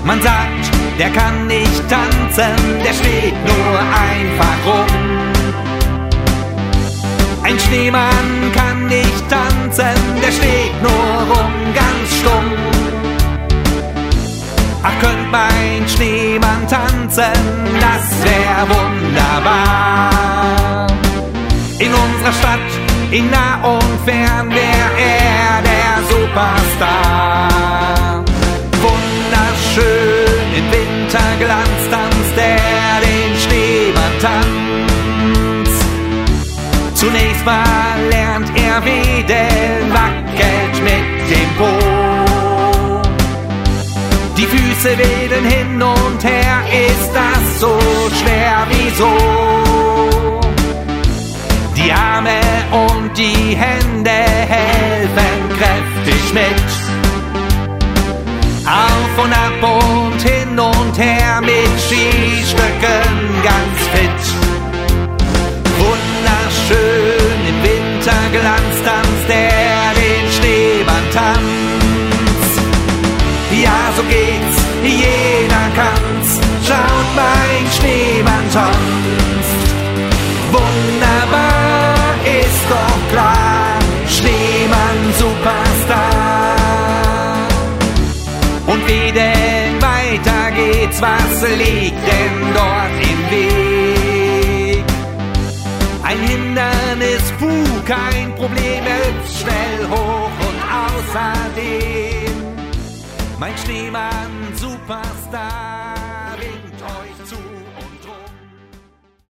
Man sagt, der kann nicht tanzen, der steht nur einfach rum. Ein Schneemann kann nicht tanzen, der steht nur rum, ganz stumm. Ach, könnt mein Schneemann tanzen, das wär wunderbar. In unserer Stadt, in nah und fern, wär er der Superstar. Wunderschön im Winterglanz tanzt er den Schneemann-Tanz. Zunächst mal lernt er wedeln, wackelt mit dem Po. Die Füße wedeln hin und her, ist das so schwer, wieso? Die Arme und die Hände helfen kräftig mit. Auf und ab und hin und her mit Skistöcken ganz fit. Wunderschön im Winterglanz tanzt er den Schneemann-Tanz. Ja, so geht's, jeder kann's, schaut mein Schneemann tanzt. Wunderbar, ist doch klar, Schneemann Superstar. Und wie denn weiter geht's, was liegt denn dort im Weg? Ein Hindernis, kein Problem, er hüpft schnell hoch und außerdem mein Schneemann Superstar.